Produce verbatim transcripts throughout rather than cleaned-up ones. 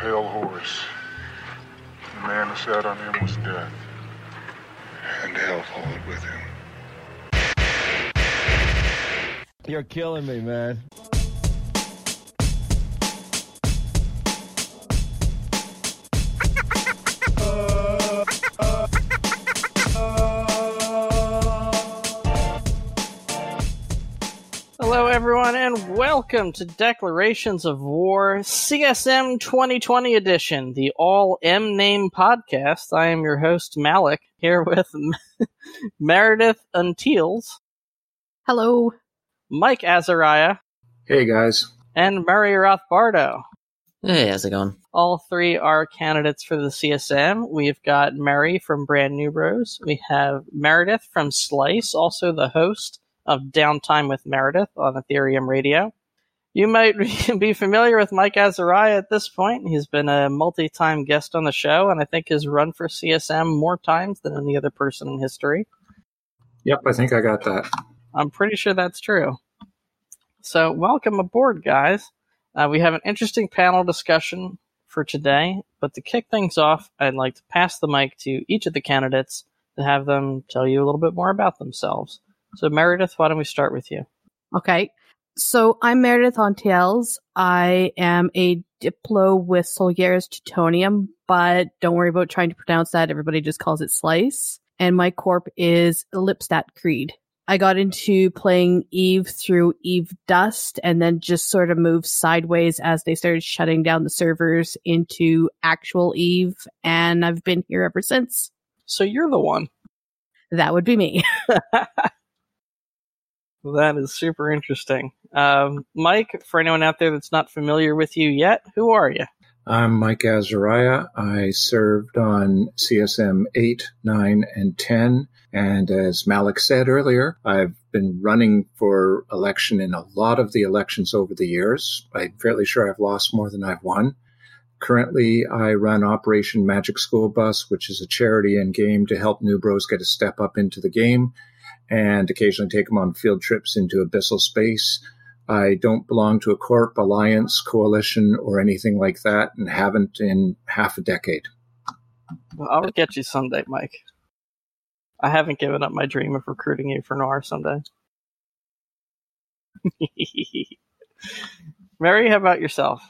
pale horse. The man who sat on him was death, and hell followed with him. You're killing me, man. Hello, everyone, and welcome to Declarations of War C S M twenty twenty edition, the all M-Name podcast. I am your host, Malik, here with Meredith Unteals. Hello. Mike Azariah. Hey, guys. And Murray Rothbardo. Hey, how's it going? All three are candidates for the C S M. We've got Murray from Brand New Bros. We have Meredith from Slice, also the host of Downtime with Meredith on Ethereum Radio. You might be familiar with Mike Azariah at this point. He's been a multi-time guest on the show, and I think has run for C S M more times than any other person in history. Yep, I think I got that. I'm pretty sure that's true. So, welcome aboard, guys. Uh, we have an interesting panel discussion for today, but to kick things off, I'd like to pass the mic to each of the candidates to have them tell you a little bit more about themselves. So, Meredith, why don't we start with you? Okay. So, I'm Meredith Ontiels. I am a Diplo with Solgaris Teutonium, but don't worry about trying to pronounce that. Everybody just calls it Slice. And my corp is Lipstadt Creed. I got into playing Eve through Eve Dust and then just sort of moved sideways as they started shutting down the servers into actual Eve, and I've been here ever since. So, you're the one. That would be me. That is super interesting. Um, Mike, for anyone out there that's not familiar with you yet, who are you? I'm Mike Azariah. I served on C S M eight, nine, and ten. And as Malik said earlier, I've been running for election in a lot of the elections over the years. I'm fairly sure I've lost more than I've won. Currently, I run Operation Magic School Bus, which is a charity and game to help new bros get a step up into the game, and occasionally take them on field trips into abyssal space. I don't belong to a corp, alliance, coalition, or anything like that, and haven't in half a decade. Well, I'll get you someday, Mike. I haven't given up my dream of recruiting you for Noir someday. Mary, how about yourself?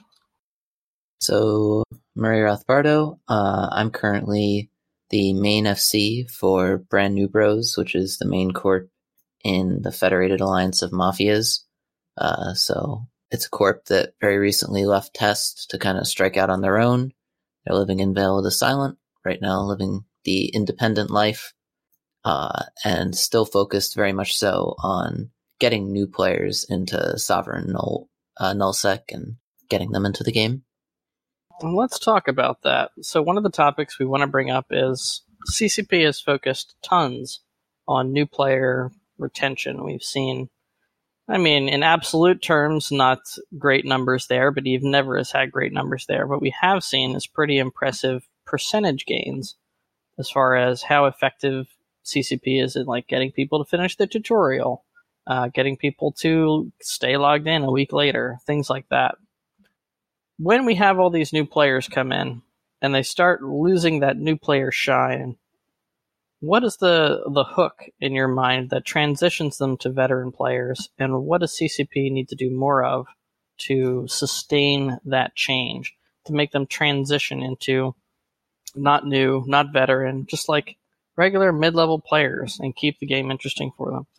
So, Murray Rothbardo, uh, I'm currently the main F C for Brand New Bros, which is the main corp in the Federated Alliance of Mafias. Uh, so it's a corp that very recently left Test to kind of strike out on their own. They're living in Vale of the Silent right now, living the independent life, uh, and still focused very much so on getting new players into Sovereign Null, uh, Nullsec and getting them into the game. Well, let's talk about that. So one of the topics we want to bring up is C C P has focused tons on new player retention. We've seen, I mean, in absolute terms, not great numbers there, but Eve never has had great numbers there. What we have seen is pretty impressive percentage gains as far as how effective C C P is in like getting people to finish the tutorial, uh, getting people to stay logged in a week later, things like that. When we have all these new players come in and they start losing that new player shine, what is the the hook in your mind that transitions them to veteran players, and what does C C P need to do more of to sustain that change, to make them transition into not new, not veteran, just like regular mid-level players, and keep the game interesting for them?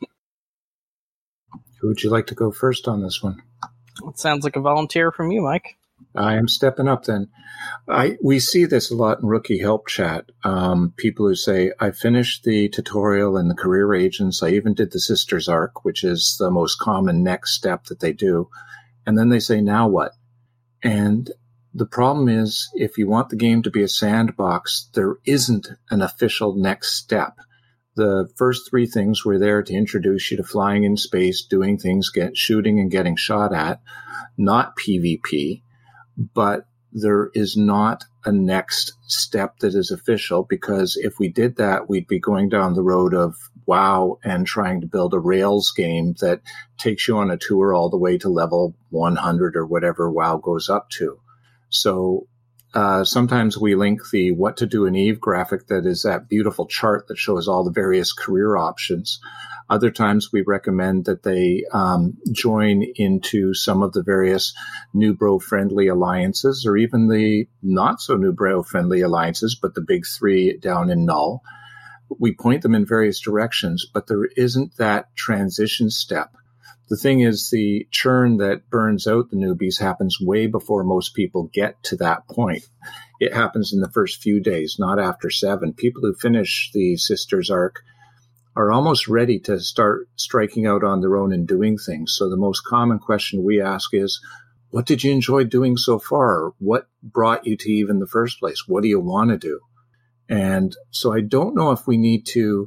Who would you like to go first on this one? It sounds like a volunteer from you, Mike. I am stepping up then. I we see this a lot in Rookie Help Chat. Um, people who say, I finished the tutorial and the career agents. I even did the Sisters Arc, which is the most common next step that they do. And then they say, now what? And the problem is, if you want the game to be a sandbox, there isn't an official next step. The first three things were there to introduce you to flying in space, doing things, get shooting and getting shot at, not PvP. But there is not a next step that is official, because if we did that, we'd be going down the road of WoW and trying to build a Rails game that takes you on a tour all the way to level one hundred or whatever WoW goes up to. So Uh, sometimes we link the What to Do in Eve graphic that is that beautiful chart that shows all the various career options. Other times we recommend that they um, join into some of the various New Bro friendly alliances, or even the not so New Bro friendly alliances, but the big three down in Null. We point them in various directions, but there isn't that transition step. The thing is, the churn that burns out the newbies happens way before most people get to that point. It happens in the first few days, not after seven. People who finish the Sisters arc are almost ready to start striking out on their own and doing things. So the most common question we ask is, what did you enjoy doing so far? What brought you to Eve in the first place? What do you want to do? And so I don't know if we need to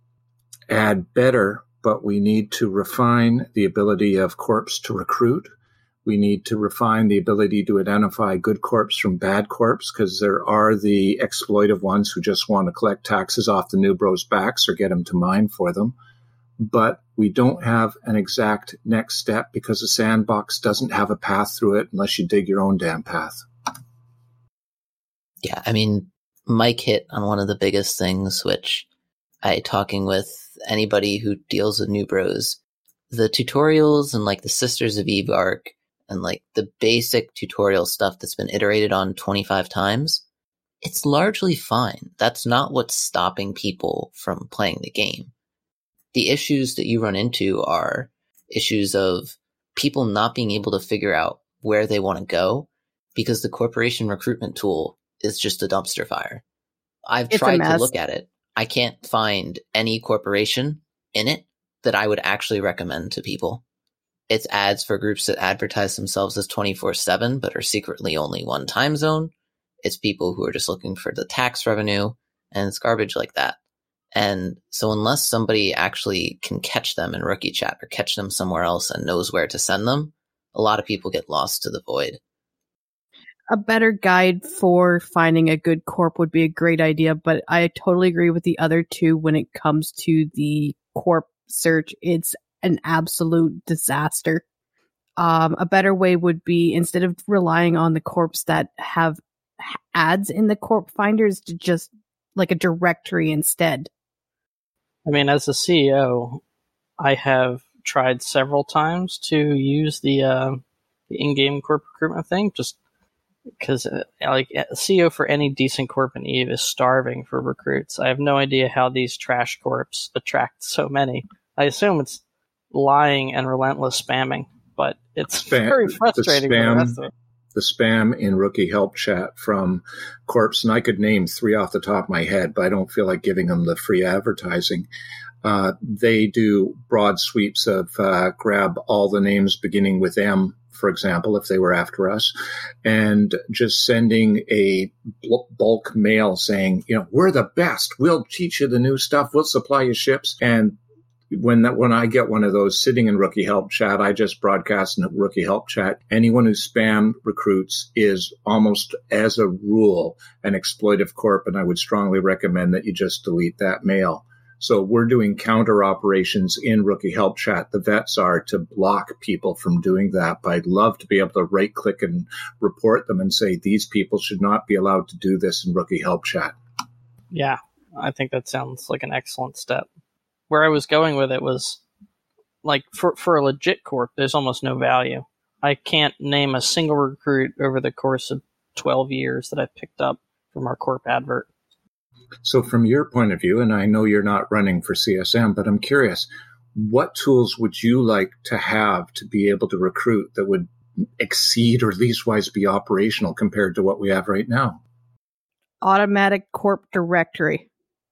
add better, but we need to refine the ability of corps to recruit. We need to refine the ability to identify good corps from bad corps, because there are the exploitive ones who just want to collect taxes off the new bros' backs or get them to mine for them. But we don't have an exact next step because the sandbox doesn't have a path through it unless you dig your own damn path. Yeah, I mean, Mike hit on one of the biggest things, which I, talking with anybody who deals with New Bros, the tutorials and like the Sisters of Eve arc and like the basic tutorial stuff that's been iterated on twenty-five times, it's largely fine. That's not what's stopping people from playing the game. The issues that you run into are issues of people not being able to figure out where they want to go because the corporation recruitment tool is just a dumpster fire. I've It's a tried to mess. look at it. I can't find any corporation in it that I would actually recommend to people. It's ads for groups that advertise themselves as twenty-four seven but are secretly only one time zone. It's people who are just looking for the tax revenue, and it's garbage like that. And so unless somebody actually can catch them in Rookie Chat or catch them somewhere else and knows where to send them, a lot of people get lost to the void. A better guide for finding a good corp would be a great idea, but I totally agree with the other two when it comes to the corp search. It's an absolute disaster. Um, a better way would be, instead of relying on the corps that have ads in the corp finders, to just like a directory instead. I mean, as a C E O, I have tried several times to use the uh, the in-game corp recruitment thing, just because uh, like a C E O for any decent corp in Eve is starving for recruits. I have no idea how these trash corps attract so many. I assume it's lying and relentless spamming, but it's Spam, very frustrating the spam, for the rest of it. The spam in Rookie Help Chat from Corps, and I could name three off the top of my head, but I don't feel like giving them the free advertising. Uh, they do broad sweeps of uh, grab all the names beginning with M, for example, if they were after us, and just sending a bulk mail saying, you know, we're the best. We'll teach you the new stuff. We'll supply you ships. And when that, when I get one of those sitting in Rookie Help Chat, I just broadcast in Rookie Help Chat. Anyone who spam recruits is almost as a rule an exploitive corp, and I would strongly recommend that you just delete that mail. So we're doing counter operations in Rookie Help Chat. The vets are to block people from doing that, but I'd love to be able to right click and report them and say these people should not be allowed to do this in Rookie Help Chat. Yeah, I think that sounds like an excellent step. Where I was going with it was, like, for, for a legit corp, there's almost no value. I can't name a single recruit over the course of twelve years that I've picked up from our corp advert. So from your point of view, and I know you're not running for C S M, but I'm curious, what tools would you like to have to be able to recruit that would exceed or leastwise be operational compared to what we have right now? Automatic corp directory.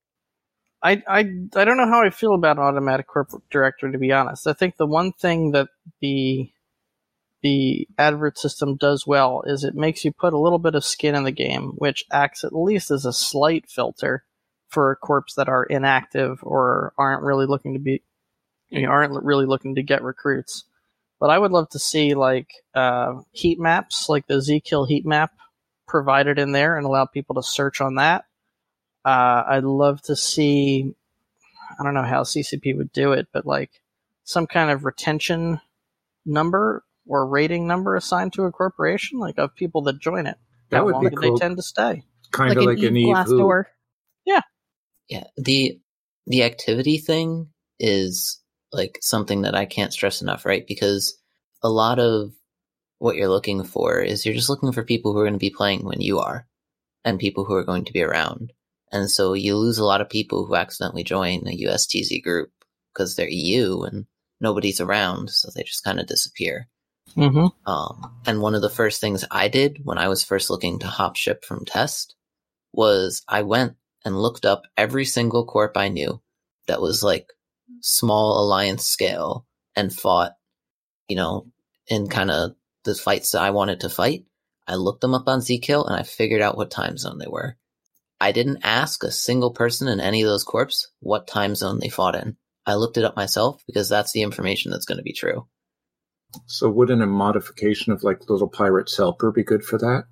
I, I, I don't know how I feel about automatic corporate directory, to be honest. I think the one thing that the the advert system does well is it makes you put a little bit of skin in the game, which acts at least as a slight filter for corps that are inactive or aren't really looking to be, you know, aren't really looking to get recruits. But I would love to see like uh, heat maps, like the Z-Kill heat map provided in there, and allow people to search on that. Uh, I'd love to see, I don't know how C C P would do it, but like some kind of retention number or rating number assigned to a corporation, like of people that join it. That How would long be do cool. they tend to stay? Kind of an like an Eve Eve glass Who. door. Yeah, the the activity thing is like something that I can't stress enough, right? Because a lot of what you're looking for is you're just looking for people who are going to be playing when you are, and people who are going to be around. And so you lose a lot of people who accidentally join a U S T Z group because they're E U and nobody's around, so they just kind of disappear. Mm-hmm. Um, and one of the first things I did when I was first looking to hop ship from test was I went and looked up every single corp I knew that was like small alliance scale and fought, you know, in kind of the fights that I wanted to fight. I looked them up on Zkill and I figured out what time zone they were. I didn't ask a single person in any of those corps what time zone they fought in. I looked it up myself because that's the information that's going to be true. So wouldn't a modification of like Little Pirate's Helper be good for that?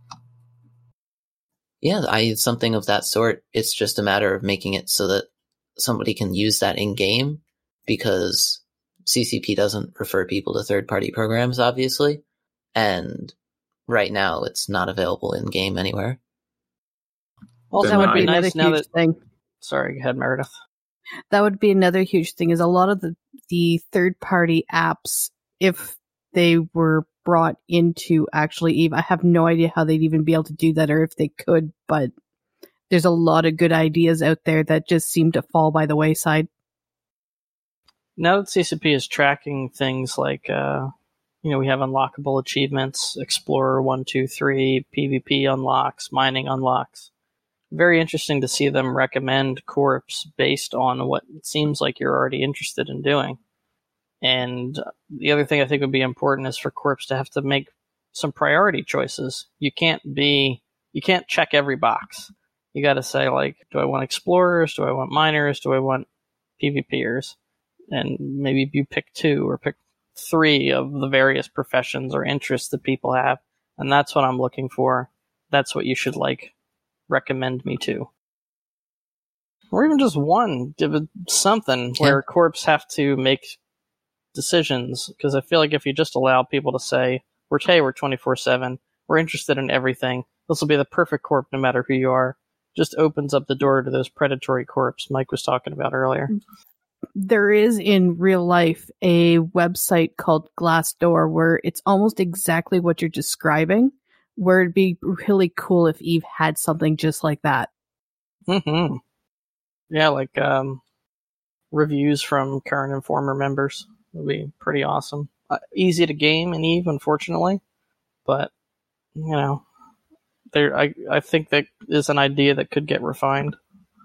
Yeah, I something of that sort. It's just a matter of making it so that somebody can use that in game, because C C P doesn't refer people to third-party programs, obviously, and right now it's not available in game anywhere. Also, Then it That would would be be another nice now huge that. thing. Sorry, go ahead, Meredith. That would be another huge thing, is a lot of the, the third party apps, if they were brought into actually Eve, I have no idea how they'd even be able to do that, or if they could, but there's a lot of good ideas out there that just seem to fall by the wayside. Now that C C P is tracking things like, uh, you know, we have unlockable achievements, Explorer one, two, three, PvP unlocks, mining unlocks. Very interesting to see them recommend corps based on what it seems like you're already interested in doing. And the other thing I think would be important is for corps to have to make some priority choices. You can't be, you can't check every box. You got to say, like, do I want explorers? Do I want miners? Do I want PvPers? And maybe you pick two or pick three of the various professions or interests that people have. And that's what I'm looking for. That's what you should, like, recommend me to. Or even just one, give it something Yeah. where corps have to make decisions. Because I feel like if you just allow people to say, we're, hey, we're twenty-four seven, we're interested in everything, this will be the perfect corp no matter who you are, just opens up the door to those predatory corps Mike was talking about earlier. There is in real life a website called Glassdoor where it's almost exactly what you're describing, where it'd be really cool if Eve had something just like that. Mm-hmm. Yeah, like um, reviews from current Informer members would be pretty awesome. Uh, easy to game in Eve, unfortunately, but you know, there. I I think that is an idea that could get refined.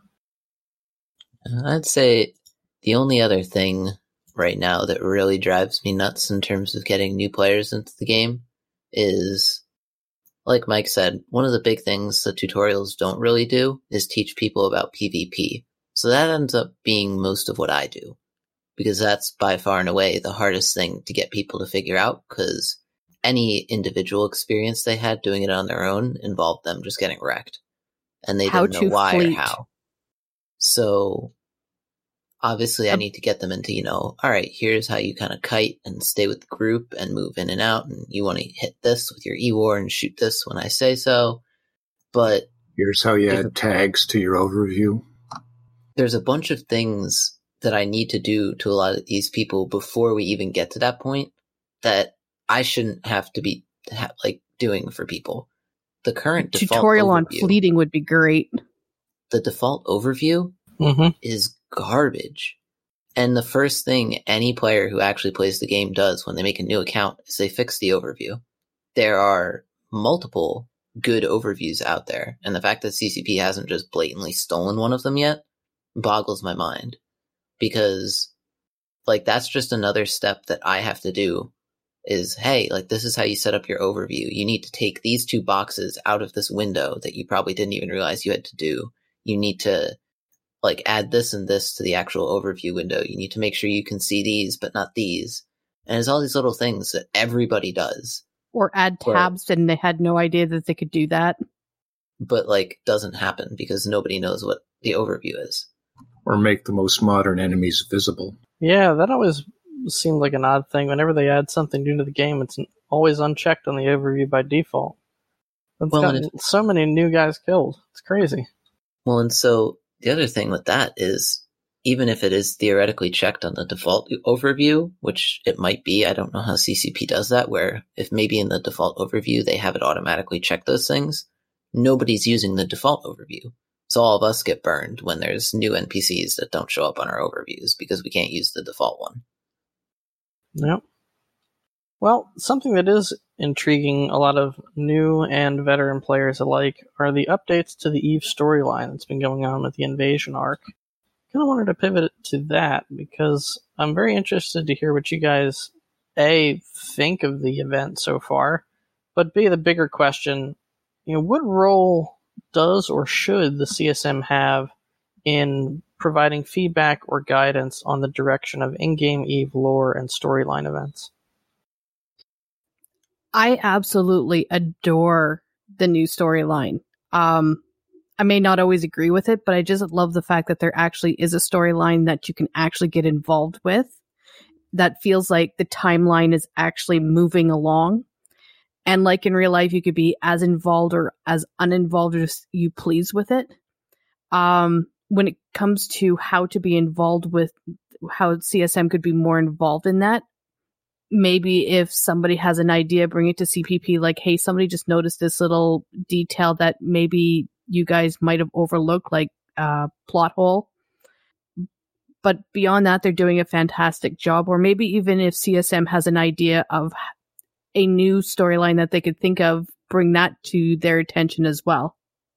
I'd say the only other thing right now that really drives me nuts in terms of getting new players into the game is, like Mike said, one of the big things that tutorials don't really do is teach people about PvP. So that ends up being most of what I do, because that's by far and away the hardest thing to get people to figure out, because any individual experience they had doing it on their own involved them just getting wrecked. And they How didn't to know why fleet. or how. So obviously I need to get them into, you know, all right, here's how you kind of kite and stay with the group and move in and out. And you want to hit this with your E-War and shoot this when I say so. But Here's how you There's a- add tags to your overview. there's a bunch of things that I need to do to a lot of these people before we even get to that point that I shouldn't have to be ha- like doing for people. The current default Tutorial on overview, fleeting would be great. the default overview Mm-hmm. is garbage. And the first thing any player who actually plays the game does when they make a new account is they fix the overview. There are multiple good overviews out there, and the fact that C C P hasn't just blatantly stolen one of them yet boggles my mind. Because, like, that's just another step that I have to do is, hey, like, this is how you set up your overview. You need to take these two boxes out of this window that you probably didn't even realize you had to do. You need to, like, add this and this to the actual overview window. You need to make sure you can see these, but not these. And there's all these little things that everybody does, Or add Well- tabs, and they had no idea that they could do that. but, like, doesn't happen because nobody knows what the overview is. Or make the most modern enemies visible. Yeah, that always seemed like an odd thing. Whenever they add something new to the game, it's always unchecked on the overview by default. It's Well, got and if- so many new guys killed. It's crazy. Well, and so the other thing with that is, even if it is theoretically checked on the default overview, which it might be, I don't know how C C P does that, where if maybe in the default overview they have it automatically check those things, nobody's using the default overview. So all of us get burned when there's new N P Cs that don't show up on our overviews because we can't use the default one. Yep. Well, something that is intriguing a lot of new and veteran players alike are the updates to the EVE storyline that's been going on with the Invasion arc. Kind of wanted to pivot to that because I'm very interested to hear what you guys, A, think of the event so far, but B, the bigger question, you know, what role does or should the C S M have in providing feedback or guidance on the direction of in-game EVE lore and storyline events? I absolutely adore the new storyline. Um, I may not always agree with it, but I just love the fact that there actually is a storyline that you can actually get involved with that feels like the timeline is actually moving along. And like in real life, you could be as involved or as uninvolved as you please with it. Um, when it comes to how to be involved with how C S M could be more involved in that, maybe if somebody has an idea, bring it to C P P, like, hey, somebody just noticed this little detail that maybe you guys might have overlooked, like uh, plot hole. But beyond that, they're doing a fantastic job. Or maybe even if C S M has an idea of a new storyline that they could think of, bring that to their attention as well.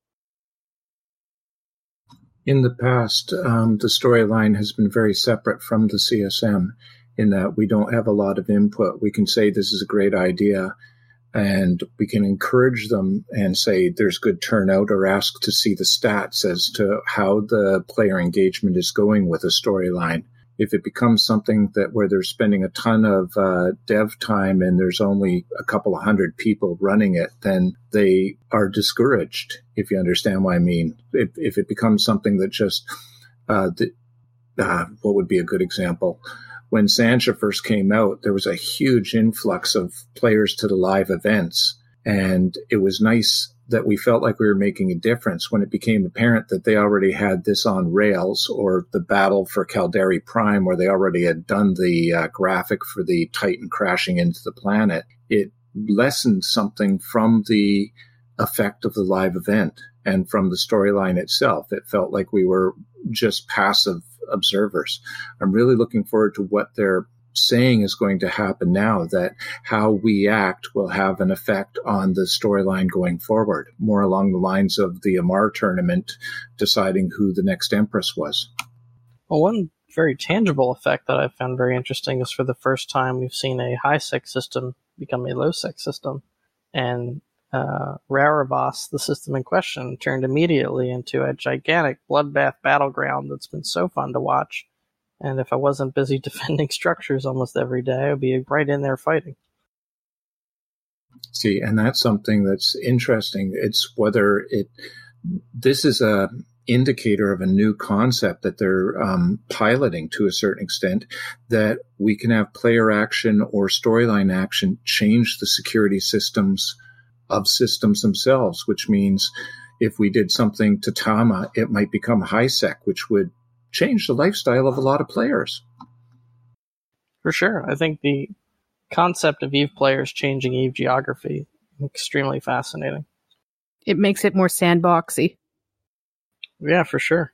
In the past, um, the storyline has been very separate from the C S M in that we don't have a lot of input. We can say this is a great idea and we can encourage them and say there's good turnout or ask to see the stats as to how the player engagement is going with a storyline. If it becomes something that where they're spending a ton of uh, dev time and there's only a couple of hundred people running it, then they are discouraged, if you understand what I mean. If, if it becomes something that just, uh, the, uh, what would be a good example? When Sancha first came out, there was a huge influx of players to the live events, and it was nice that we felt like we were making a difference when it became apparent that they already had this on rails, or the battle for Caldari Prime, where they already had done the uh, graphic for the Titan crashing into the planet. It lessened something from the effect of the live event and from the storyline itself. It felt like we were just passive observers. I'm really looking forward to what they're saying is going to happen now, that how we act will have an effect on the storyline going forward, more along the lines of the Amar tournament deciding who the next Empress was. Well, one very tangible effect that I found very interesting is for the first time we've seen a high-sec system become a low-sec system, and uh, Rarabas, the system in question, turned immediately into a gigantic bloodbath battleground that's been so fun to watch. And if I wasn't busy defending structures almost every day, I'd be right in there fighting. See, and that's something that's interesting. It's whether it, this is a indicator of a new concept that they're um, piloting to a certain extent, that we can have player action or storyline action change the security systems of systems themselves, which means if we did something to Tama, it might become high-sec, which would change the lifestyle of a lot of players. For sure. I think the concept of EVE players changing EVE geography is extremely fascinating. It makes it more sandboxy. Yeah, for sure.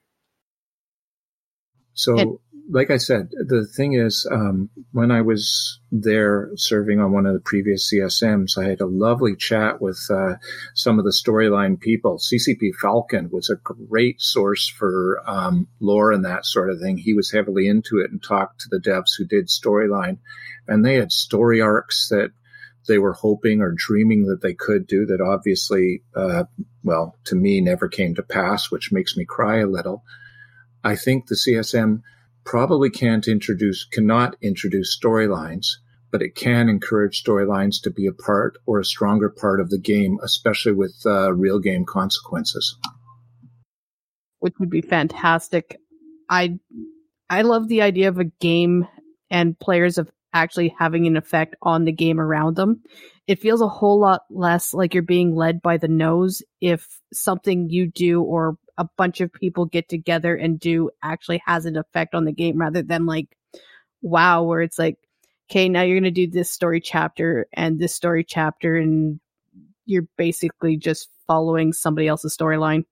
So, And- like I said, the thing is, um, when I was there serving on one of the previous C S Ms, I had a lovely chat with uh, some of the storyline people. C C P Falcon was a great source for um, lore and that sort of thing. He was heavily into it and talked to the devs who did storyline. And they had story arcs that they were hoping or dreaming that they could do that obviously, uh, well, to me, never came to pass, which makes me cry a little. I think the C S M probably can't introduce, cannot introduce storylines, but it can encourage storylines to be a part or a stronger part of the game, especially with uh, real game consequences. Which would be fantastic. I I love the idea of a game and players of actually having an effect on the game around them. It feels a whole lot less like you're being led by the nose if something you do or a bunch of people get together and do actually has an effect on the game, rather than like WoW, where it's like, okay, now you're going to do this story chapter and this story chapter, and you're basically just following somebody else's storyline.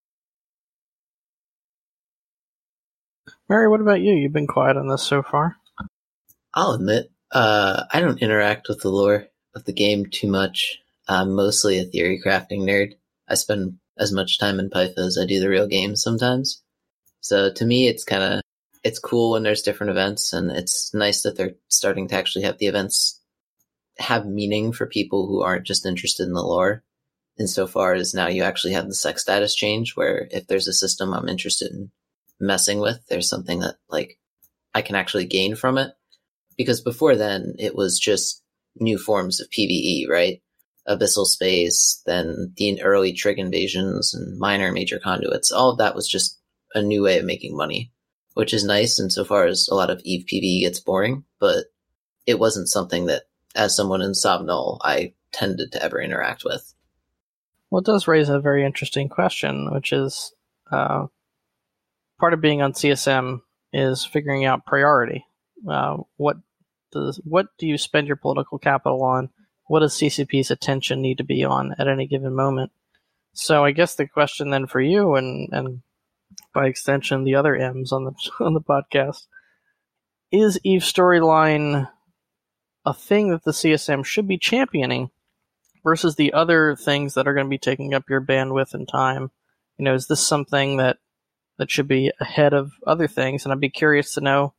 Mary, what about you? You've been quiet on this so far. I'll admit, uh, I don't interact with the lore of the game too much. I'm mostly a theory crafting nerd. I spend as much time in Python as I do the real game sometimes. So to me, it's kind of, it's cool when there's different events, and it's nice that they're starting to actually have the events have meaning for people who aren't just interested in the lore. Insofar as now you actually have the sex status change, where if there's a system I'm interested in messing with, there's something that like I can actually gain from it. Because before then, it was just new forms of PvE, right? Abyssal space, then the early trig invasions and minor major conduits. All of that was just a new way of making money, which is nice insofar as a lot of EVE PvE gets boring, but it wasn't something that, as someone in Somnol, I tended to ever interact with. Well, it does raise a very interesting question, which is uh, part of being on C S M is figuring out priority. Uh, what does what do you spend your political capital on? What does C C P's attention need to be on at any given moment? So I guess the question then for you, and, and by extension the other M's on the on the podcast, is EVE storyline a thing that the C S M should be championing versus the other things that are going to be taking up your bandwidth and time? You know, is this something that that should be ahead of other things? And I'd be curious to know,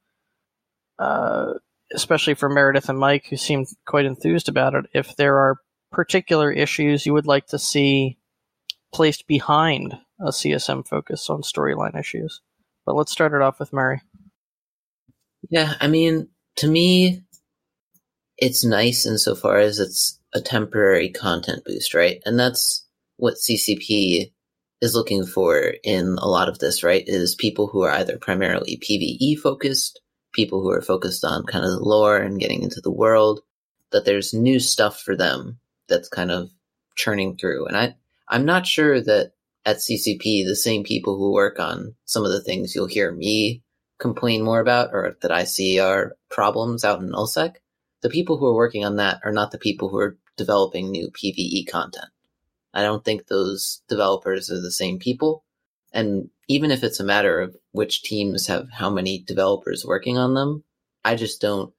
uh, especially for Meredith and Mike, who seem quite enthused about it, if there are particular issues you would like to see placed behind a C S M focus on storyline issues. But let's start it off with Mary. Yeah, I mean, to me, it's nice insofar as it's a temporary content boost, right? And that's what C C P is looking for in a lot of this, right? Is people who are either primarily PvE focused, people who are focused on kind of the lore and getting into the world, that there's new stuff for them that's kind of churning through. And I, I'm not sure that at C C P, the same people who work on some of the things you'll hear me complain more about, or that I see are problems out in nullsec, the people who are working on that are not the people who are developing new PvE content. I don't think those developers are the same people. And even if it's a matter of which teams have how many developers working on them, I just don't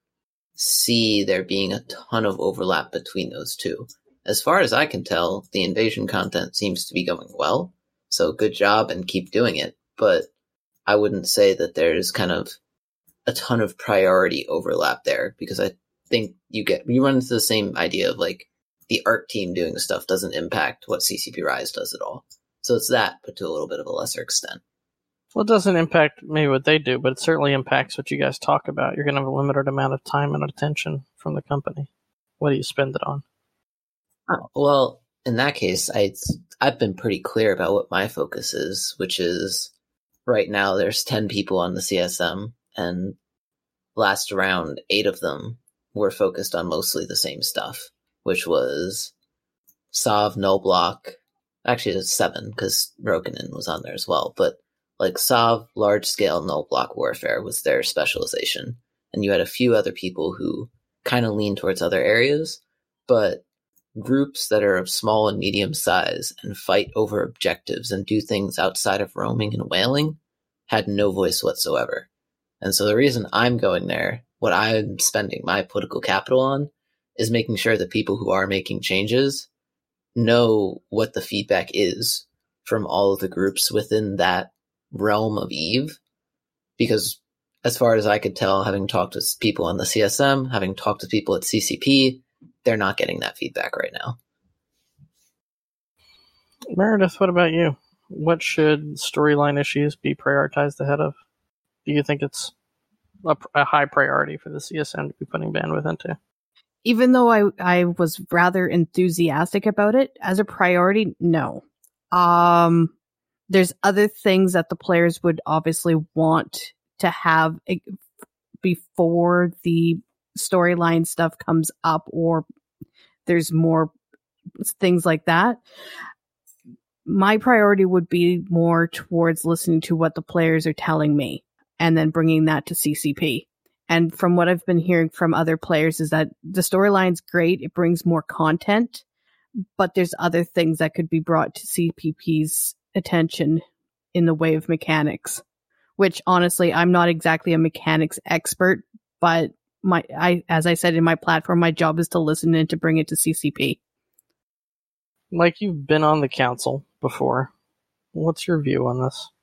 see there being a ton of overlap between those two. As far as I can tell, the invasion content seems to be going well, so good job and keep doing it. But I wouldn't say that there's kind of a ton of priority overlap there, because I think you get you run into the same idea of like the art team doing stuff doesn't impact what C C P Rise does at all. So it's that, but to a little bit of a lesser extent. Well, it doesn't impact maybe what they do, but it certainly impacts what you guys talk about. You're going to have a limited amount of time and attention from the company. What do you spend it on? Oh, well, in that case, I, I've been pretty clear about what my focus is, which is right now there's ten people on the C S M, and last round, eight of them were focused on mostly the same stuff, which was Sov, Null Block. Actually, it's seven, because Rokkanen was on there as well. But like Sov, large-scale null block warfare was their specialization. And you had a few other people who kind of lean towards other areas. But groups that are of small and medium size and fight over objectives and do things outside of roaming and whaling had no voice whatsoever. And so the reason I'm going there, what I'm spending my political capital on, is making sure that people who are making changes know what the feedback is from all of the groups within that realm of EVE. Because as far as I could tell, having talked with people on the C S M, having talked to people at C C P, they're not getting that feedback right now. Meredith, what about you? What should storyline issues be prioritized ahead of? Do you think it's a, a high priority for the C S M to be putting bandwidth into? Even though I, I was rather enthusiastic about it, as a priority, no. Um, there's other things that the players would obviously want to have before the storyline stuff comes up or there's more things like that, my priority would be more towards listening to what the players are telling me and then bringing that to C C P. And from what I've been hearing from other players is that the storyline's great. It brings more content, but there's other things that could be brought to C P P's attention in the way of mechanics, which honestly, I'm not exactly a mechanics expert, but my, I, as I said in my platform, my job is to listen and to bring it to C C P. Mike, you've been on the council before. What's your view on this?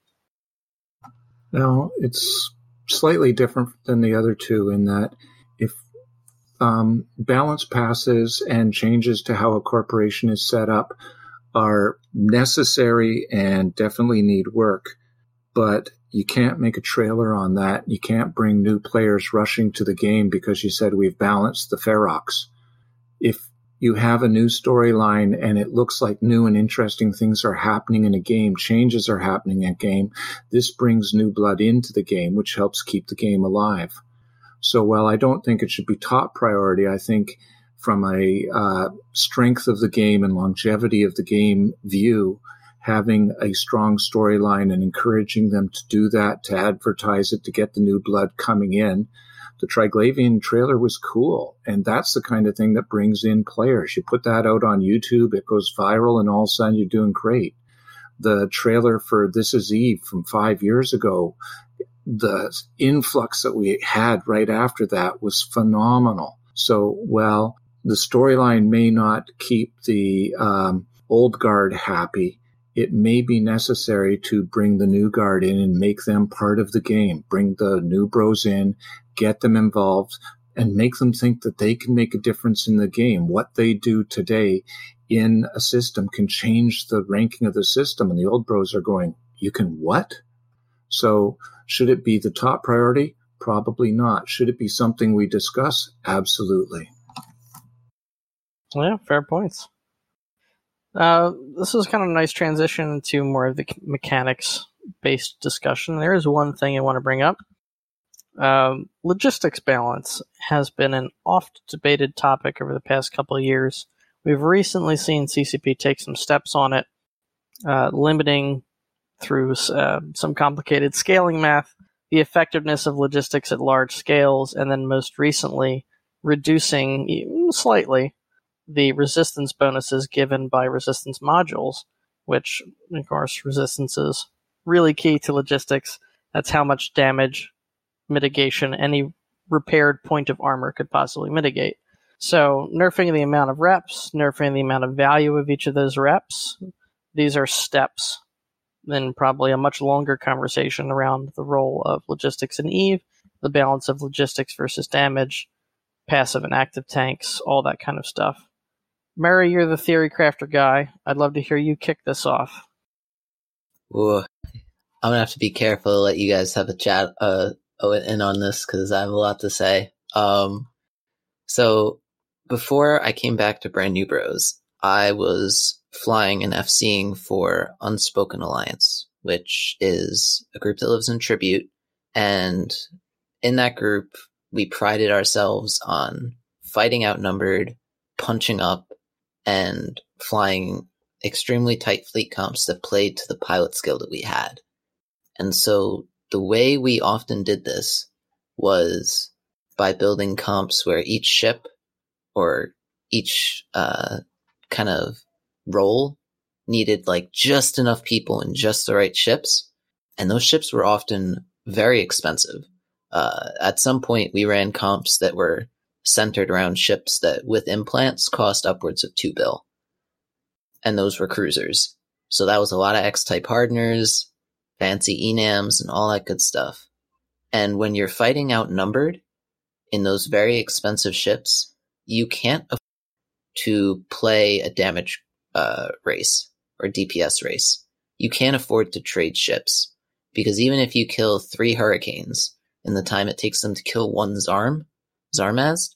Now, it's slightly different than the other two in that if um, balance passes and changes to how a corporation is set up are necessary and definitely need work, but you can't make a trailer on that. You can't bring new players rushing to the game because you said we've balanced the Ferox. If you have a new storyline and it looks like new and interesting things are happening in a game, changes are happening in a game, this brings new blood into the game, which helps keep the game alive. So while I don't think it should be top priority, I think from a uh, strength of the game and longevity of the game view, having a strong storyline and encouraging them to do that, to advertise it, to get the new blood coming in. The Triglavian trailer was cool, and that's the kind of thing that brings in players. You put that out on YouTube, it goes viral, and all of a sudden you're doing great. The trailer for This Is Eve from five years ago, the influx that we had right after that was phenomenal. So, well, the storyline may not keep the um, old guard happy. It may be necessary to bring the new guard in and make them part of the game. Bring the new bros in, get them involved, and make them think that they can make a difference in the game. What they do today in a system can change the ranking of the system. And the old bros are going, you can what? So should it be the top priority? Probably not. Should it be something we discuss? Absolutely. Yeah, fair points. Uh, this is kind of a nice transition to more of the mechanics-based discussion. There is one thing I want to bring up. Um, logistics balance has been an oft-debated topic over the past couple of years. We've recently seen C C P take some steps on it, uh, limiting through uh, some complicated scaling math the effectiveness of logistics at large scales, and then most recently reducing slightly the resistance bonuses given by resistance modules, which, of course, resistance is really key to logistics. That's how much damage mitigation any repaired point of armor could possibly mitigate. So nerfing the amount of reps, nerfing the amount of value of each of those reps, these are steps in probably a much longer conversation around the role of logistics in EVE, the balance of logistics versus damage, passive and active tanks, all that kind of stuff. Murray, you're the theory crafter guy. I'd love to hear you kick this off. Ooh, I'm gonna have to be careful to let you guys have a chat uh, in on this because I have a lot to say. Um, so before I came back to Brand New Bros, I was flying and FCing for Unspoken Alliance, which is a group that lives in Tribute, and in that group, we prided ourselves on fighting outnumbered, punching up, and flying extremely tight fleet comps that played to the pilot skill that we had. And so the way we often did this was by building comps where each ship or each uh, kind of role needed like just enough people and just the right ships. And those ships were often very expensive. Uh, at some point, we ran comps that were centered around ships that with implants cost upwards of two bill. And those were cruisers. So that was a lot of X-type hardeners, fancy E NAMs, and all that good stuff. And when you're fighting outnumbered in those very expensive ships, you can't afford to play a damage uh, race or D P S race. You can't afford to trade ships. Because even if you kill three Hurricanes in the time it takes them to kill one Zarm, Zarmaz,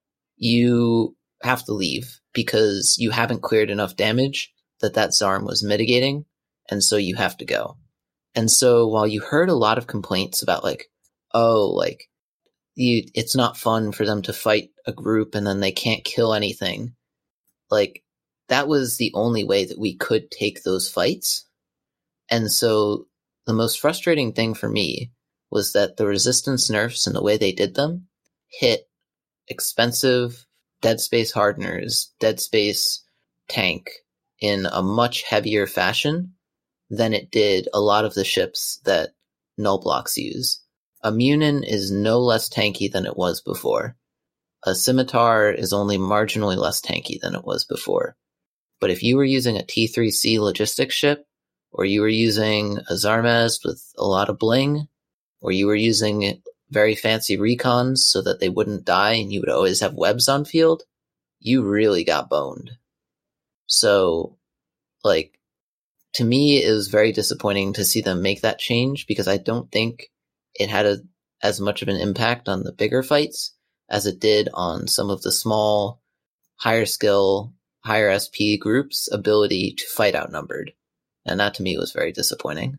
you have to leave because you haven't cleared enough damage that that Zarm was mitigating, and so you have to go. And so while you heard a lot of complaints about like, oh, like, you, it's not fun for them to fight a group and then they can't kill anything. Like, that was the only way that we could take those fights. And so the most frustrating thing for me was that the resistance nerfs and the way they did them hit expensive Dead Space hardeners, Dead Space tank in a much heavier fashion than it did a lot of the ships that null blocks use. A Munin is no less tanky than it was before. A Scimitar is only marginally less tanky than it was before. But if you were using a T three C logistics ship, or you were using a Zarmaz with a lot of bling, or you were using very fancy recons so that they wouldn't die and you would always have webs on field, you really got boned. So, like, to me, it was very disappointing to see them make that change because I don't think it had a, as much of an impact on the bigger fights as it did on some of the small, higher skill, higher S P groups' ability to fight outnumbered. And that to me was very disappointing.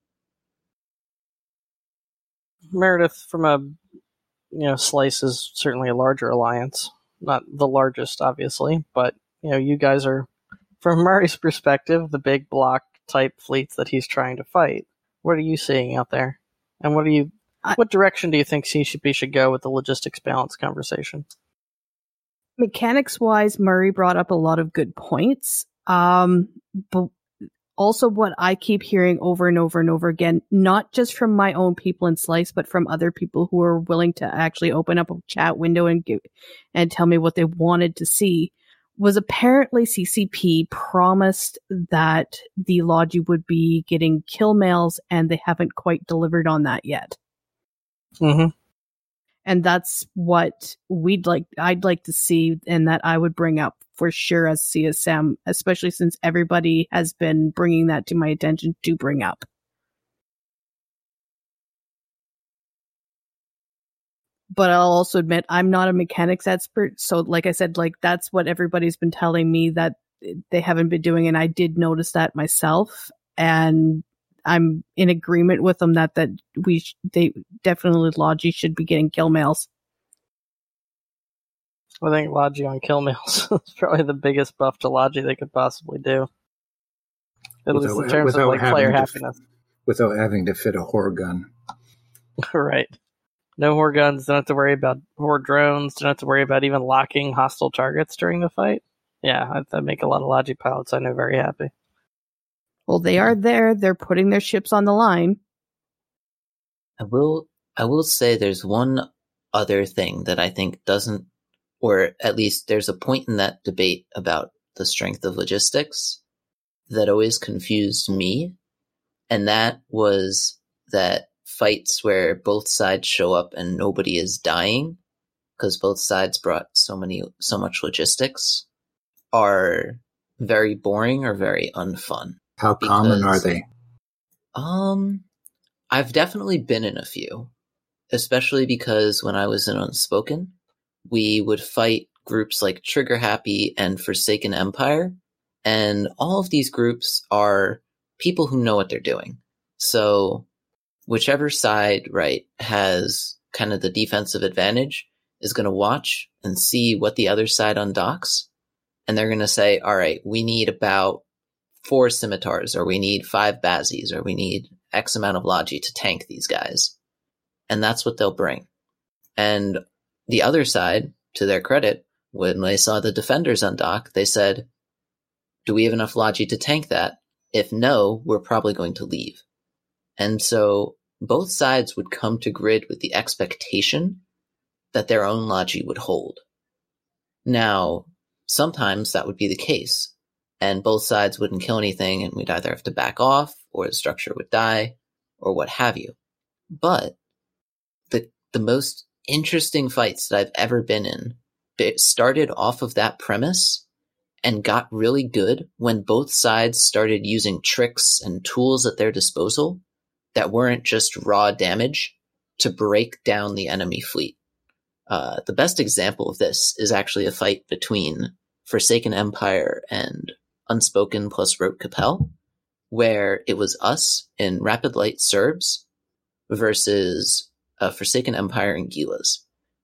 Meredith, from a, you know, Slice is certainly a larger alliance. Not the largest, obviously, but, you know, you guys are, from Murray's perspective, the big block type fleets that he's trying to fight. What are you seeing out there? And what do you, I, what direction do you think C C P should go with the logistics balance conversation? Mechanics wise, Murray brought up a lot of good points. Um, but also what I keep hearing over and over and over again, not just from my own people in Slice, but from other people who are willing to actually open up a chat window and give, and tell me what they wanted to see, was apparently C C P promised that the Logi would be getting kill mails, and they haven't quite delivered on that yet. Mm-hmm. And that's what we'd like, I'd like to see, and that I would bring up for sure as C S M, especially since everybody has been bringing that to my attention to bring up. But I'll also admit I'm not a mechanics expert, so like I said, like that's what everybody's been telling me that they haven't been doing, and I did notice that myself, and I'm in agreement with them that that we sh- they definitely Logi should be getting kill mails. I think Logi on kill mails is probably the biggest buff to Logi they could possibly do. At without, least in terms of like player happiness. F- without having to fit a horde gun. Right. No horde guns, don't have to worry about horde drones, don't have to worry about even locking hostile targets during the fight. Yeah, that'd make a lot of Logi pilots I know very happy. Well, they are there. They're putting their ships on the line. I will I will say there's one other thing that I think doesn't, or at least there's a point in that debate about the strength of logistics that always confused me, and that was that fights where both sides show up and nobody is dying because both sides brought so many so much logistics are very boring or very unfun. How because, common are they? Um, I've definitely been in a few, especially because when I was in Unspoken, we would fight groups like Trigger Happy and Forsaken Empire, and all of these groups are people who know what they're doing. So whichever side, right, has kind of the defensive advantage is going to watch and see what the other side undocks, and they're going to say, all right, we need about four scimitars, or we need five bazzies, or we need X amount of Logi to tank these guys. And that's what they'll bring. And the other side, to their credit, when they saw the defenders undock, they said, do we have enough Logi to tank that? If no, we're probably going to leave. And so both sides would come to grid with the expectation that their own Logi would hold. Now, sometimes that would be the case, and both sides wouldn't kill anything, and we'd either have to back off, or the structure would die, or what have you. But the the most interesting fights that I've ever been in started off of that premise and got really good when both sides started using tricks and tools at their disposal that weren't just raw damage to break down the enemy fleet. Uh, the best example of this is actually a fight between Forsaken Empire and Unspoken plus Rote Capel, where it was us in Rapid Light Serbs versus uh, Forsaken Empire and Gilas.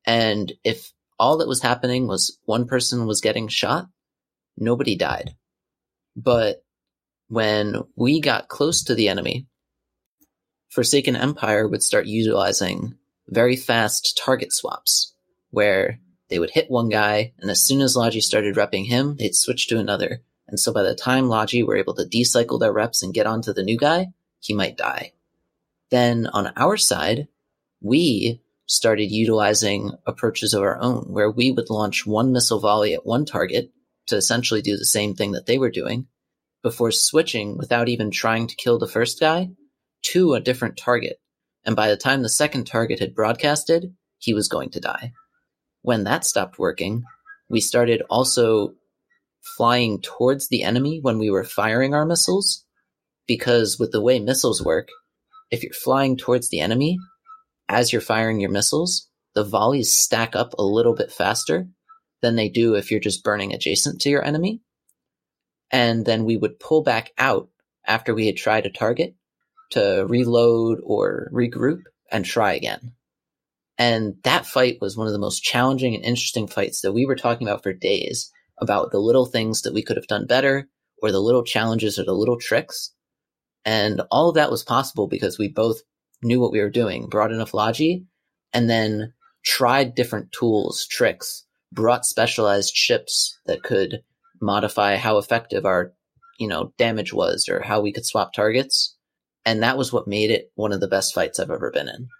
And if all that was happening was one person was getting shot, nobody died. But when we got close to the enemy, Forsaken Empire would start utilizing very fast target swaps, where they would hit one guy, and as soon as Logi started repping him, they'd switch to another. And so by the time Logi were able to decycle their reps and get onto the new guy, he might die. Then on our side, we started utilizing approaches of our own, where we would launch one missile volley at one target to essentially do the same thing that they were doing, before switching without even trying to kill the first guy to a different target. And by the time the second target had broadcasted, he was going to die. When that stopped working, we started also flying towards the enemy when we were firing our missiles, because with the way missiles work, if you're flying towards the enemy, as you're firing your missiles, the volleys stack up a little bit faster than they do if you're just burning adjacent to your enemy. And then we would pull back out after we had tried a target to reload or regroup and try again. And that fight was one of the most challenging and interesting fights that we were talking about for days, about the little things that we could have done better, or the little challenges or the little tricks. And all of that was possible because we both knew what we were doing, brought enough Logi, and then tried different tools, tricks, brought specialized ships that could modify how effective our, you know, damage was or how we could swap targets. And that was what made it one of the best fights I've ever been in.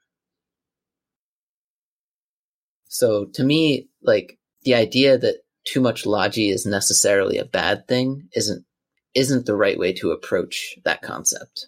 So to me, like, the idea that too much Logi is necessarily a bad thing isn't isn't the right way to approach that concept.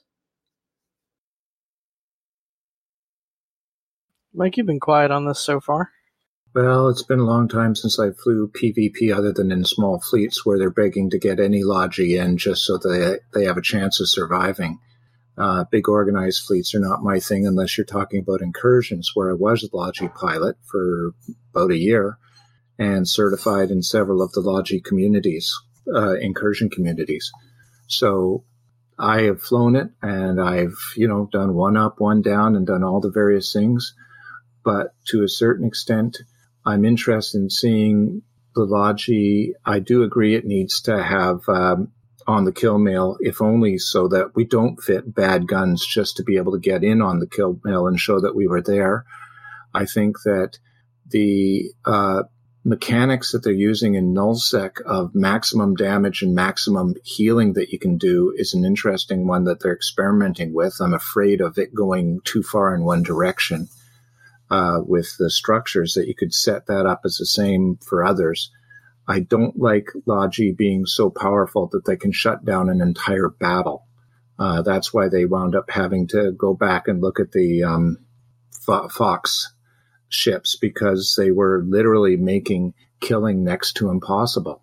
Mike, you've been quiet on this so far. Well, it's been a long time since I flew PvP other than in small fleets where they're begging to get any Logi in just so they they have a chance of surviving. Uh, big organized fleets are not my thing unless you're talking about incursions, where I was a Logi pilot for about a year and certified in several of the Logi communities, uh, incursion communities. So I have flown it, and I've, you know, done one up, one down, and done all the various things. But to a certain extent, I'm interested in seeing the Logi. I do agree it needs to have um, on the kill mail, if only so that we don't fit bad guns just to be able to get in on the kill mail and show that we were there. I think that the uh, mechanics that they're using in nullsec of maximum damage and maximum healing that you can do is an interesting one that they're experimenting with. I'm afraid of it going too far in one direction uh, with the structures, that you could set that up as the same for others. I don't like Logi being so powerful that they can shut down an entire battle. Uh, that's why they wound up having to go back and look at the um, Fo- Fox ships, because they were literally making killing next to impossible.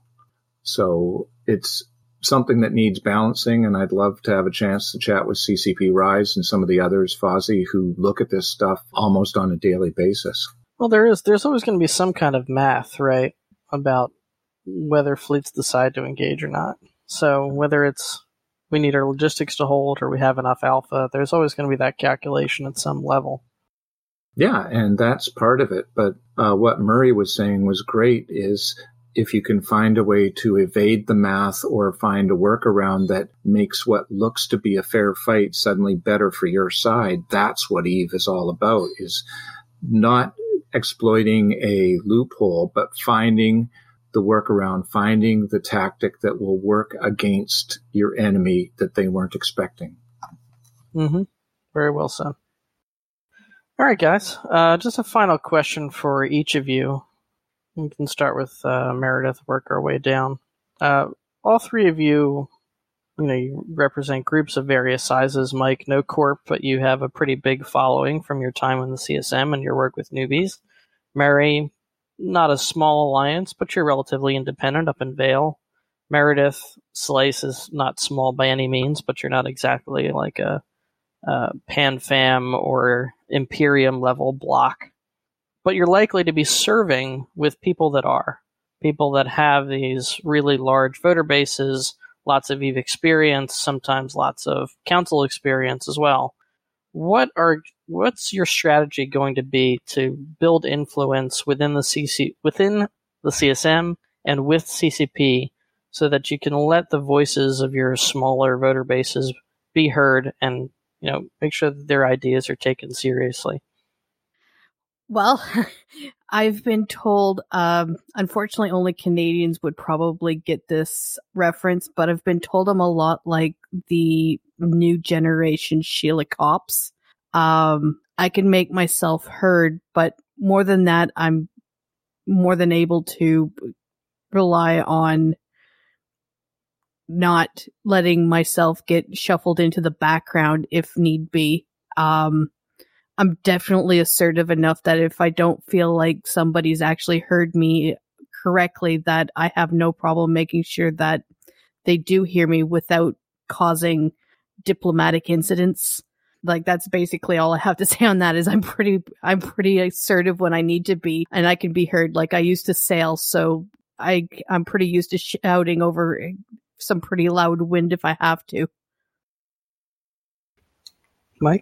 So it's something that needs balancing, and I'd love to have a chance to chat with C C P Rise and some of the others, Fozzie, who look at this stuff almost on a daily basis. Well, there is. There's always going to be some kind of math, right, about whether fleets decide to engage or not. So whether it's we need our logistics to hold or we have enough alpha, there's always going to be that calculation at some level. Yeah, and that's part of it. But uh, what Murray was saying was great, is if you can find a way to evade the math or find a workaround that makes what looks to be a fair fight suddenly better for your side, that's what EVE is all about, is not exploiting a loophole, but finding the workaround, finding the tactic that will work against your enemy that they weren't expecting. Mm-hmm. Very well said. All right, guys. Uh, just a final question for each of you. We can start with uh, Meredith, work our way down. Uh, all three of you, you know, you represent groups of various sizes. Mike, no corp, but you have a pretty big following from your time in the C S M and your work with newbies. Mary, not a small alliance, but you're relatively independent up in Vale. Meredith, Slice is not small by any means, but you're not exactly like a, a PanFam or Imperium level block. But you're likely to be serving with people that are. People that have these really large voter bases, lots of EVE experience, sometimes lots of council experience as well. What are what's your strategy going to be to build influence within the C C within the C S M and with C C P so that you can let the voices of your smaller voter bases be heard and, you know, make sure that their ideas are taken seriously? Well, I've been told, um, unfortunately, only Canadians would probably get this reference, but I've been told I'm a lot like the new generation Sheila Copps. Um, I can make myself heard, but more than that, I'm more than able to rely on not letting myself get shuffled into the background if need be. Um, I'm definitely assertive enough that if I don't feel like somebody's actually heard me correctly, that I have no problem making sure that they do hear me without causing diplomatic incidents. Like, that's basically all I have to say on that. Is I'm pretty, I'm pretty assertive when I need to be, and I can be heard. Like, I used to sail, so I, I'm pretty used to shouting over some pretty loud wind if I have to. Mike?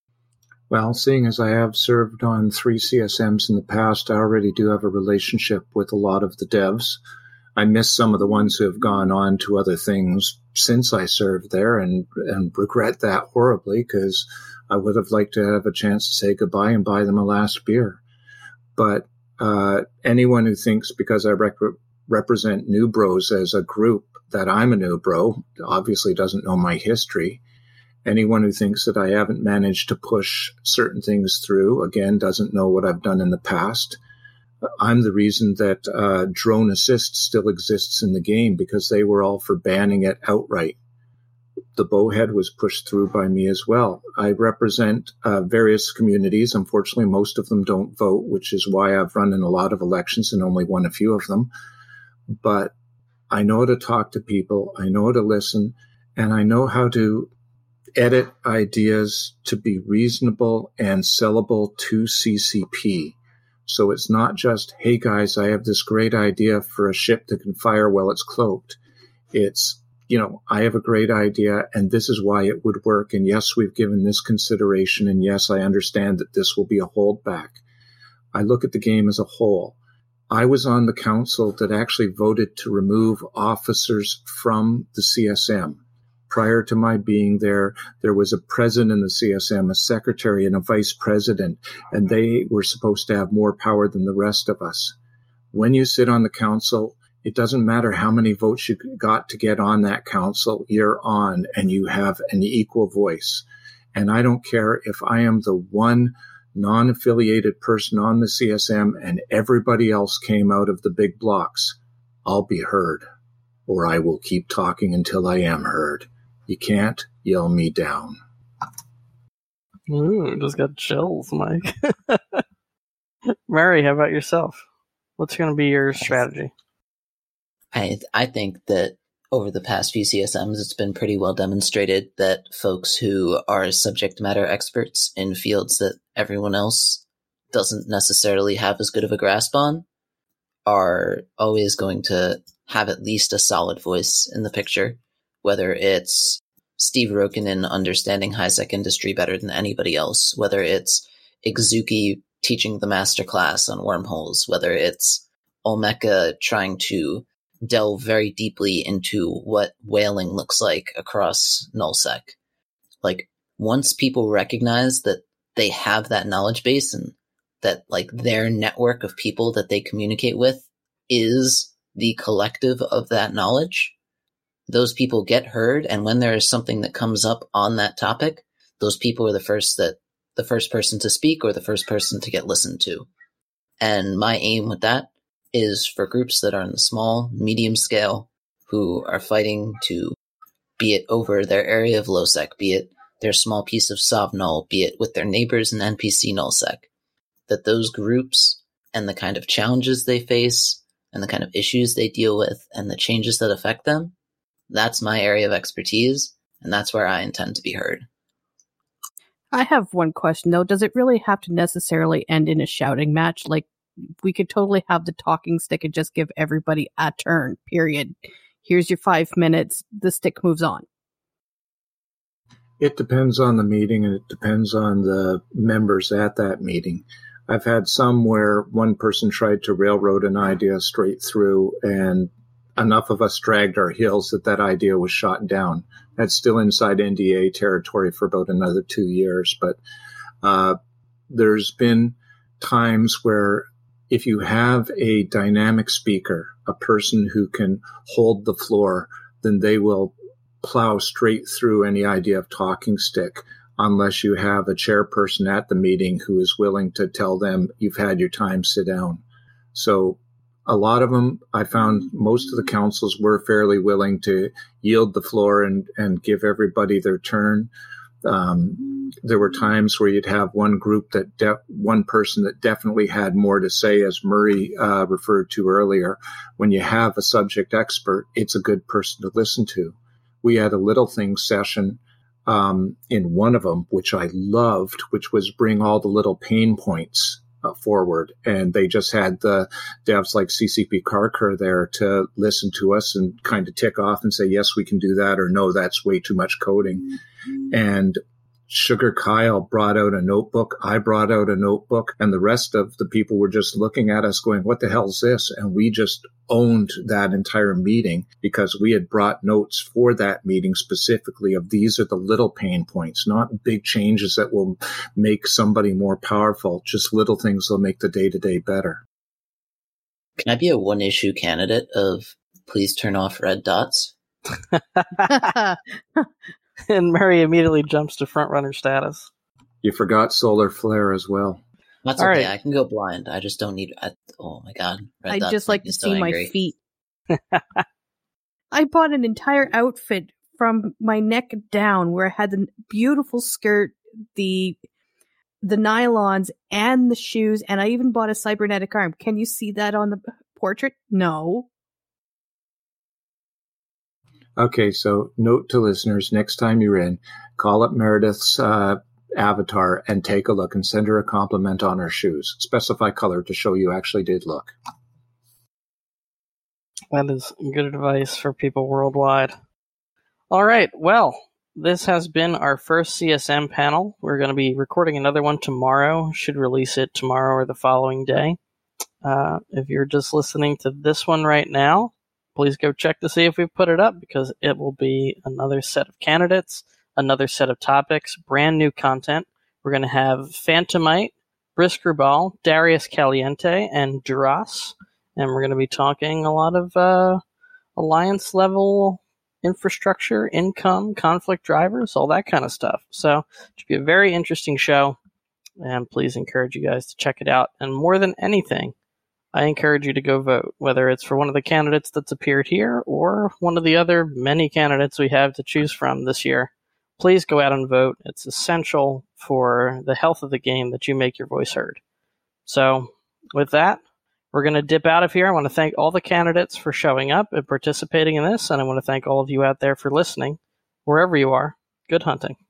Well, seeing as I have served on three C S Ms in the past, I already do have a relationship with a lot of the devs. I miss some of the ones who have gone on to other things since I served there, and, and regret that horribly, because I would have liked to have a chance to say goodbye and buy them a last beer. But uh, anyone who thinks because I rep- represent New Bros as a group that I'm a New Bro obviously doesn't know my history. Anyone who thinks that I haven't managed to push certain things through, again, doesn't know what I've done in the past. I'm the reason that uh, drone assist still exists in the game, because they were all for banning it outright. The bowhead was pushed through by me as well. I represent uh, various communities. Unfortunately, most of them don't vote, which is why I've run in a lot of elections and only won a few of them. But I know how to talk to people. I know how to listen, and I know how to edit ideas to be reasonable and sellable to C C P. So it's not just, hey guys, I have this great idea for a ship that can fire while it's cloaked. It's, you know, I have a great idea and this is why it would work. And yes, we've given this consideration. And yes, I understand that this will be a holdback. I look at the game as a whole. I was on the council that actually voted to remove officers from the C S M. Prior to my being there, there was a president in the C S M, a secretary, and a vice president, and they were supposed to have more power than the rest of us. When you sit on the council, it doesn't matter how many votes you got to get on that council, you're on, and you have an equal voice. And I don't care if I am the one non-affiliated person on the C S M and everybody else came out of the big blocks. I'll be heard, or I will keep talking until I am heard. You can't yell me down. Ooh, just got chills, Mike. Mary, how about yourself? What's going to be your strategy? I I think that over the past few C S Ms, it's been pretty well demonstrated that folks who are subject matter experts in fields that everyone else doesn't necessarily have as good of a grasp on are always going to have at least a solid voice in the picture. Whether it's Steve Rokinen understanding high-sec industry better than anybody else, whether it's Igzuki teaching the masterclass on wormholes, whether it's Olmeca trying to delve very deeply into what whaling looks like across nullsec. Like, once people recognize that they have that knowledge base and that, like, their network of people that they communicate with is the collective of that knowledge, those people get heard, and when there is something that comes up on that topic, those people are the first that the first person to speak or the first person to get listened to. And my aim with that is for groups that are in the small, medium scale, who are fighting to, be it over their area of lowsec, be it their small piece of sovnull, be it with their neighbors in N P C nullsec, that those groups and the kind of challenges they face and the kind of issues they deal with and the changes that affect them, that's my area of expertise, and that's where I intend to be heard. I have one question, though. Does it really have to necessarily end in a shouting match? Like, we could totally have the talking stick and just give everybody a turn, period. Here's your five minutes. The stick moves on. It depends on the meeting, and it depends on the members at that meeting. I've had some where one person tried to railroad an idea straight through, and enough of us dragged our heels that that idea was shot down. That's still inside N D A territory for about another two years. But uh, there's been times where if you have a dynamic speaker, a person who can hold the floor, then they will plow straight through any idea of talking stick, unless you have a chairperson at the meeting who is willing to tell them, you've had your time, sit down. So a lot of them, I found most of the councils were fairly willing to yield the floor and, and give everybody their turn. Um, there were times where you'd have one group that, de- one person that definitely had more to say, as Murray uh, referred to earlier. When you have a subject expert, it's a good person to listen to. We had a little thing session um, in one of them, which I loved, which was bring all the little pain points uh, forward. And they just had the devs like C C P Karkur there to listen to us and kind of tick off and say, yes, we can do that, or no, that's way too much coding. Mm-hmm. And Sugar Kyle brought out a notebook. I brought out a notebook, and the rest of the people were just looking at us going, what the hell is this? And we just owned that entire meeting because we had brought notes for that meeting specifically of these are the little pain points, not big changes that will make somebody more powerful, just little things that will make the day-to-day better. Can I be a one-issue candidate of please turn off red dots? And Murray immediately jumps to frontrunner status. You forgot solar flare as well. That's All okay. right. I can go blind. I just don't need. I, oh my god! Red I'd dots just make like me to so see angry. my feet. I bought an entire outfit from my neck down, where I had the beautiful skirt, the the nylons, and the shoes, and I even bought a cybernetic arm. Can you see that on the portrait? No. Okay, so note to listeners, next time you're in, call up Meredith's uh, avatar and take a look and send her a compliment on her shoes. Specify color to show you actually did look. That is good advice for people worldwide. All right, well, this has been our first C S M panel. We're going to be recording another one tomorrow. Should release it tomorrow or the following day. Uh, if you're just listening to this one right now, please go check to see if we've put it up, because it will be another set of candidates, another set of topics, brand new content. We're going to have Phantomite, Brisker Ball, Darius Caliente, and Duras. And we're going to be talking a lot of uh, alliance level infrastructure, income, conflict drivers, all that kind of stuff. So it should be a very interesting show. And please encourage you guys to check it out. And more than anything, I encourage you to go vote, whether it's for one of the candidates that's appeared here or one of the other many candidates we have to choose from this year. Please go out and vote. It's essential for the health of the game that you make your voice heard. So with that, we're going to dip out of here. I want to thank all the candidates for showing up and participating in this, and I want to thank all of you out there for listening, wherever you are. Good hunting.